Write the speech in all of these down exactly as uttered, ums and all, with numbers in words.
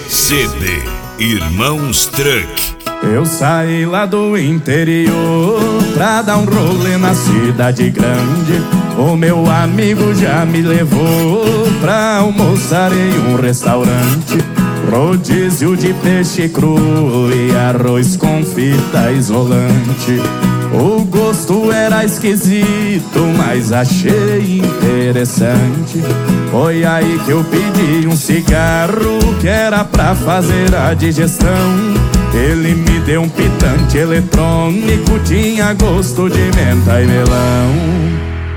C D Irmãos Truck. Eu saí lá do interior pra dar um rolê na cidade grande. O meu amigo já me levou pra almoçar em um restaurante. Rodízio de peixe cru e arroz com fita isolante. O gosto era esquisito, mas achei interessante. Foi aí que eu pedi um cigarro que era pra fazer a digestão. Ele me deu um pitante eletrônico, tinha gosto de menta e melão.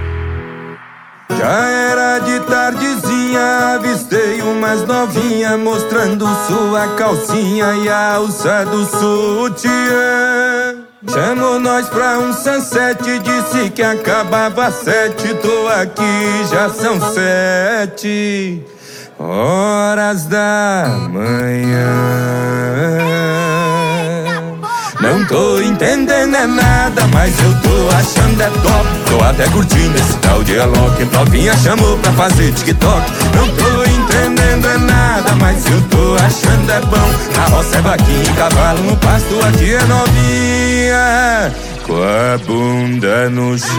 Já era de tardezinha, avistei umas novinha mostrando sua calcinha e a alça do sutiã. Chamou nós pra um sunset, disse que acabava às sete. Tô aqui, já são sete horas da manhã. Não tô entendendo é nada, mas eu tô achando é top. Tô até curtindo esse tal de Alok. Novinha chamou pra fazer TikTok. Não tô entendendo é nada, mas eu tô achando é bom. Na roça é vaquinha, cavalo no pasto, aqui é novinha com a bunda no chão.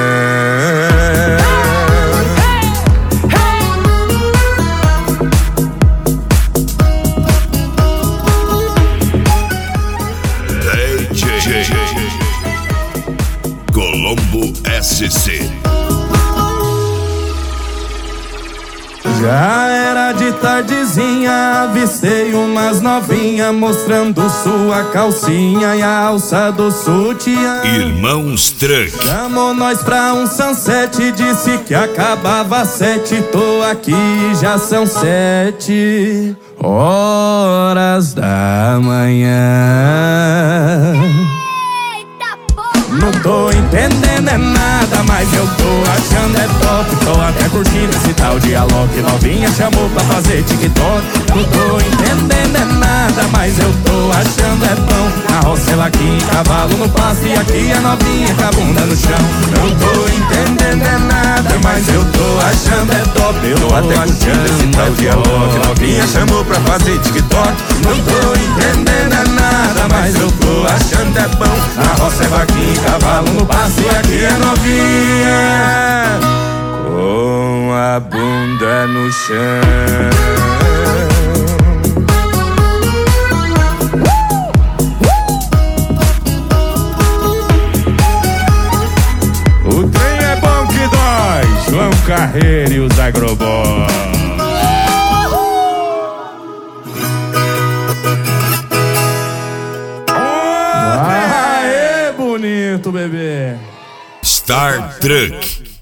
Colombo S C. Já era de tardezinha, avistei umas novinha mostrando sua calcinha e a alça do sutiã. Irmãos Truck. Chamou nós pra um sunset, disse que acabava às sete. Tô aqui, já são sete horas da manhã. Não tô entendendo é nada, mas eu tô achando é top. Tô até curtindo esse tal de Alok. Novinha chamou pra fazer TikTok. Não tô entendendo é nada, mas eu tô achando é bom. Na roça é vaquinha, cavalo no pasto, e aqui é novinha com a bunda no chão. Não tô entendendo é nada, mas eu tô achando é top. Eu tô até curtindo esse tal de Alok. Novinha chamou pra fazer TikTok. Não tô entendendo é nada, mas eu tô achando é bom. Na roça é vaquinha, cavalo no pasto, e aqui é novinha com a bunda no chão. O trem é bom que dói, João Carreiro e os Agroboys. Aê, bonito, bebê. Star Truck.